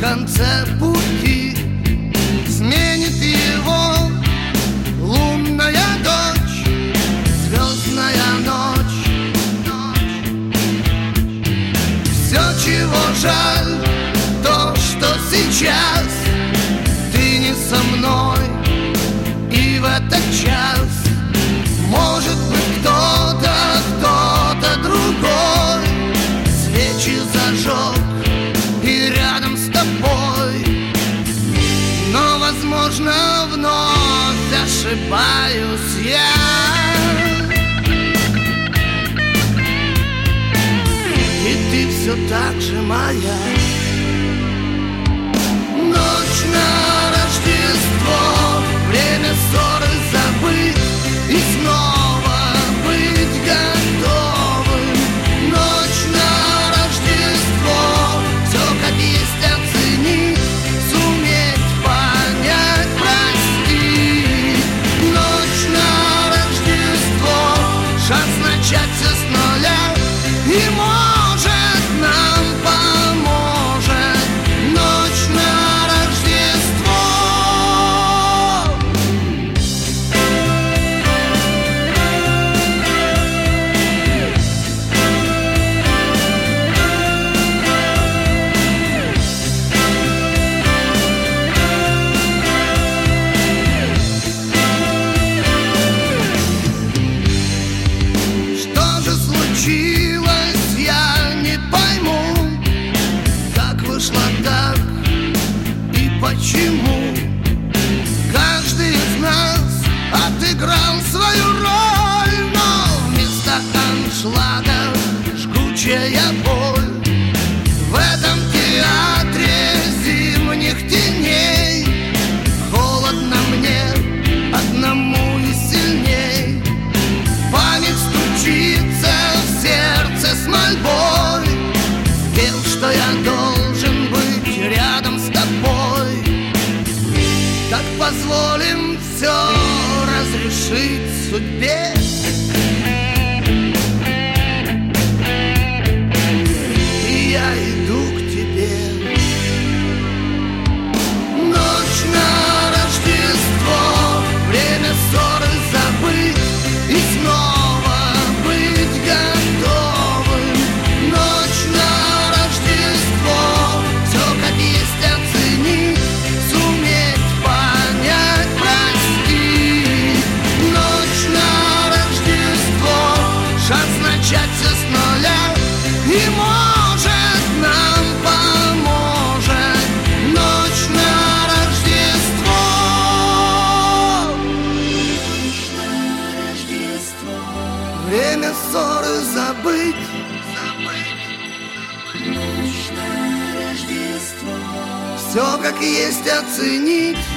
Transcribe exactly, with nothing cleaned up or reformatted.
конце пути сменит его лунная дочь, звездная ночь. Все, чего жаль, то, что сейчас ты не со мной, и в этот час может быть кто-то, кто-то другой свечи зажег и рядом с тобой. Но, возможно, вновь ошибаюсь я, и ты все так же моя. Ночь на Рождество, время ссоры забыть и снова быть готовым. Ночь на Рождество, все как есть оценить, суметь понять, простить. Ночь на Рождество, шанс начать все с нуля, и может нам поможет ночь на Рождество. Что же случилось, я не пойму, как вышло так и почему. Каждый из нас отыграл свою роль, но вместо аншлага жгучая боль. В этом театре зимних теней холодно мне одному и сильней. Память стучится в сердце с мольбой, пел, что я должен быть рядом с тобой. Так позволим все разрешить судьбе. И я иду к тебе. Ночь на Рождество, время ссоры забыть и снова быть готовым. Ночь на Рождество, все как есть оценить, суметь понять, простить. Ночь на Рождество, шанс начать все с нуля, и может нам поможет ночь на Рождество. Время ссоры забыть, все как есть оценить,